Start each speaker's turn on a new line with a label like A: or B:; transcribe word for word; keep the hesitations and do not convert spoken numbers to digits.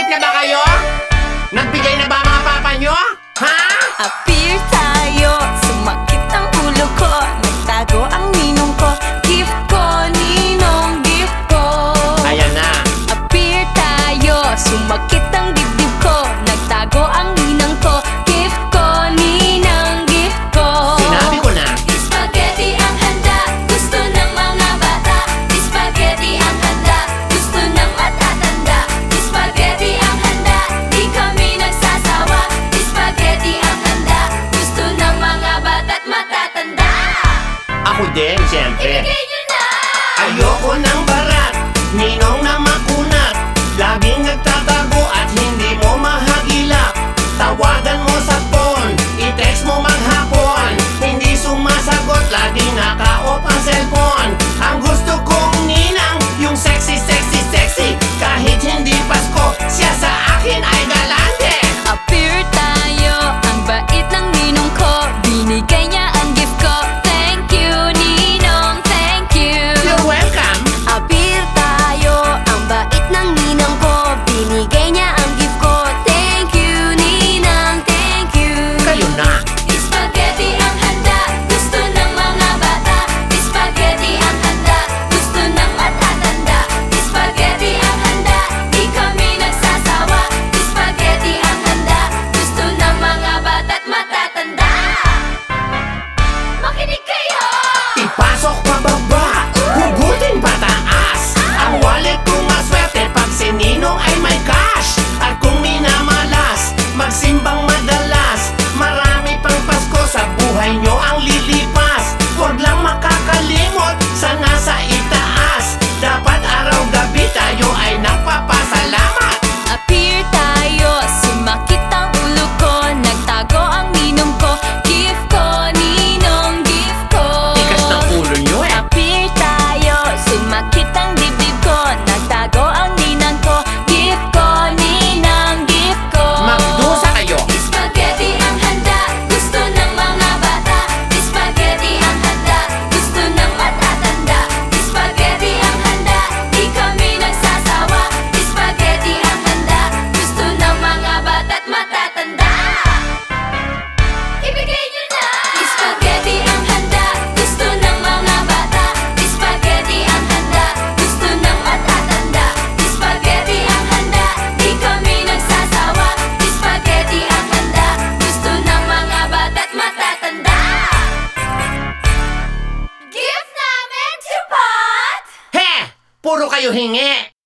A: Nag-graduate na ba kayo? Nagbigay na ba mga papa nyo? Ha?
B: Appear tayo, sumakit ang ulo ko, nagtago ang ninong ko, gift ko, ninong gift ko.
A: Ayan na.
B: Appear tayo, sumakit ang dibdib ko, nagtago ang ninang ko, gift ko, ninang gift ko.
A: Sinabi ko na.
B: Spaghetti ang handa, gusto ng mga bata. Spaghetti ang handa, gusto ng matatanda. Spaghetti ang handa, di kami nagsasawa. Spaghetti ang handa, gusto ng mga bata't matatanda.
A: Ako din, siyempre.
B: Ibigay nyo na!
A: Ayoko ng barat, ninong na makunat. Laging nagtatago at hindi mo mahagilap. Tawagan mo sa phone, i-text mo maghapon. Hindi sumasagot, laging naka-off ang cellphone. Ang gusto kong ninang, yung sexy, sexy, sexy. Kahit hindi Pasko, siya sa akin ay galante.
B: Appear tayo, ang bait ng ninong ko, binigay niya ang gift ko. Thank you, ninong, thank you.
A: You're welcome.
B: Appear tayo, ang bait ng ninang ko, binigay niya ang gift ko. Thank you, ninang, thank you.
A: Kayo na.
B: Spaghetti ang handa, gusto ng mga bata. Spaghetti ang handa, gusto ng matatanda. Spaghetti ang handa, di kami nagsasawa. Spaghetti ang handa, gusto ng mga bata't matatanda. Makinig kayo!
A: Ipasok pababa, hugutin pataas. Ang wallet ko maswerte pag si Ninong ay may cash. At kung minamalas, magsimbang madalas. Marami pang Pasko sa buhay nyo ang lilipas. Huwag lang makakalimot sa nasa itaas. Dapat araw-gabi tayo ay nagpapasalamat.
B: Appear tayo, sumakit ang ulo ko, nagtago ang ninong ko, gift ko, ninong gift ko.
A: Tikas ng ulo nyo eh.
B: Appear tayo, sumakit ang dibdib ko, nagtago ang ninang ko, gift ko, ninang gift ko.
A: Magdusa kayo.
B: Spaghetti ang handa, gusto ng mga bata. Spaghetti ang handa, gusto ng matatanda. Spaghetti ang handa, di kami nagsasawa. Spaghetti ang handa, gusto ng mga bata't matatanda. Ibigay nyo na! Spaghetti ang handa, gusto ng mga bata. Spaghetti ang handa, gusto ng matatanda. Spaghetti ang handa, di kami nagsasawa. Spaghetti ang handa, gusto ng mga bata't matatanda. Gift namin, Chupat!
A: He! Puro kayo hingi.